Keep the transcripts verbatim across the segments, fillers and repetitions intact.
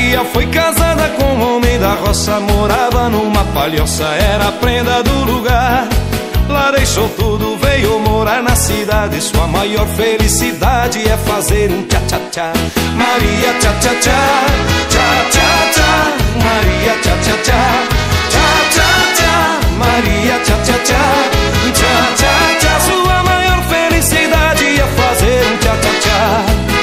Maria foi casada com um homem da roça, morava numa palhoça, era a prenda do lugar. Lá deixou tudo, veio morar na cidade, sua maior felicidade é fazer um tchá-tchá-tchá. Maria tchá-tchá-tchá, tchá-tchá-tchá, Maria tchá-tchá-tchá, tchá-tchá-tchá, Maria tchá-tchá-tchá, tchá-tchá-tchá. Sua maior felicidade é fazer um tchá-tchá-tchá.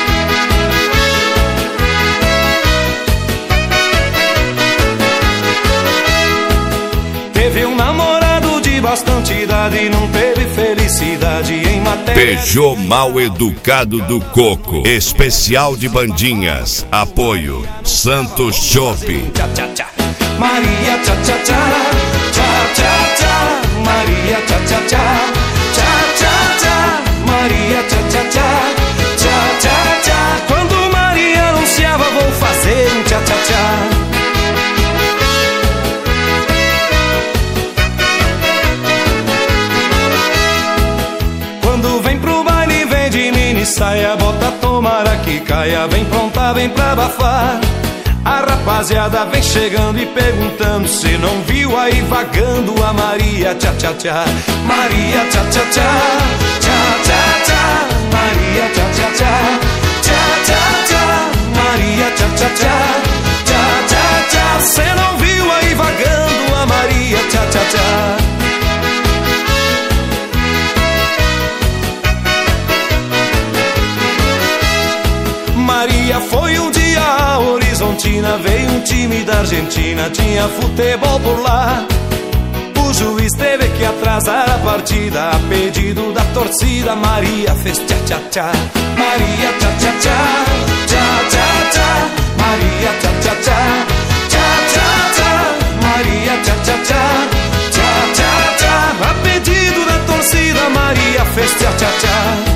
Teve um namorado de bastante idade, não teve felicidade em matéria. Peugeot Mal Educado do Coco, especial de bandinhas. Apoio Santos Chopp. Maria tchá-tchá-tchá, tchá-tchá-tchá, Maria tchá-tchá-tchá, tchá-tchá-tchá, Maria tchá-tchá-tchá, tchá-tchá-tchá. Quando Maria anunciava vou fazer um tchá-tchá-tchá. Quando vem pro baile vem de mini saia, bota tomara que caia, vem pronta, vem pra abafar. A rapaziada vem chegando e perguntando se não viu aí vagando a Maria tchá-tchá-tchá. Maria tchá-tchá-tchá, tchá-tchá-tchá, Maria tchá-tchá-tchá, tchá-tchá-tchá, Maria tchá-tchá-tchá, tchá-tchá-tchá. Cê não viu aí vagando a Maria tchá-tchá-tchá. Maria foi um dia a Horizontina, veio um time da Argentina, tinha futebol por lá. O juiz teve que atrasar a partida, a pedido da torcida, Maria fez tchá-tchá-tchá. Maria tchá-tchá-tchá, tchá-tchá-tchá, Maria tchá-tchá-tchá, tchá-tchá-tchá, Maria tchá-tchá-tchá, tchá-tchá-tchá. A pedido da torcida, Maria fez tchá-tchá-tchá.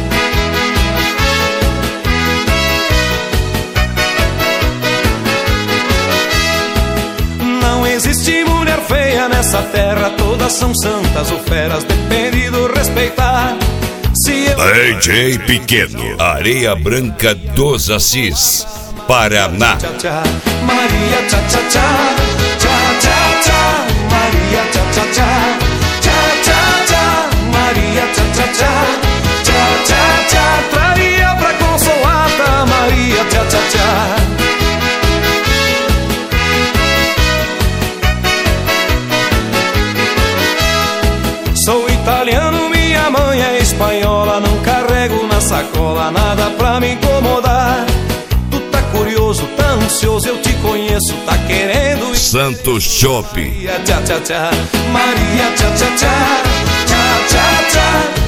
Não existe mulher feia nessa terra, todas são santas ou feras, depende do respeitar. Se eu... D J Pequeno, Areia Branca dos Assis, Paraná. Maria tchá-tchá-tchá, tchá-tchá-tchá, Maria tchá-tchá-tchá, tchá-tchá-tchá, Maria tchá-tchá-tchá, tchá-tchá-tchá. Traria pra consolata, Maria tchá-tchá-tchá. Sou italiano, minha mãe é espanhola, não carrego na sacola nada pra me incomodar. Tu tá curioso, tá ansioso, eu te conheço, tá querendo... Santos Chopp. Maria tchá-tchá-tchá, Maria tchá-tchá-tchá, tchá-tchá-tchá.